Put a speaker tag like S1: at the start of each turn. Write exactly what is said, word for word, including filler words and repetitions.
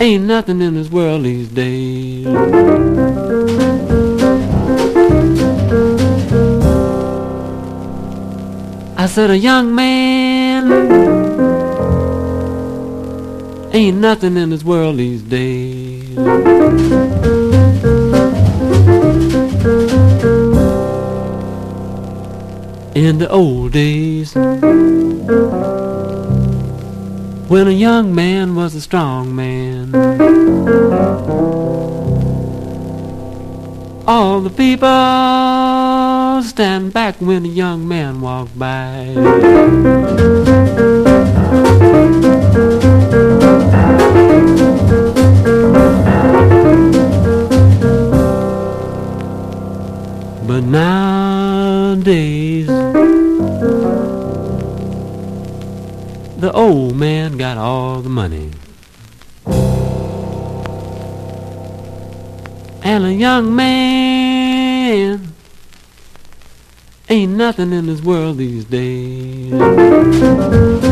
S1: Ain't nothing in this world these days. I said a young man ain't nothing in this world these days. In the old days, when a young man was a strong man, all the people stand back when a young man walked by. But nowadays, the old man got all the money, and a young man ain't nothing in this world these days.